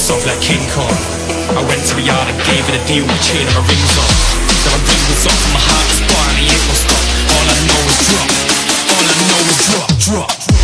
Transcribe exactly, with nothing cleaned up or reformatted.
soft like King Kong. I went to the yard and gave it a deal, my chain and my rings on. So my ring was off, my heart was fine, he ain't no stop. All I know is drop, all I know is drop, drop.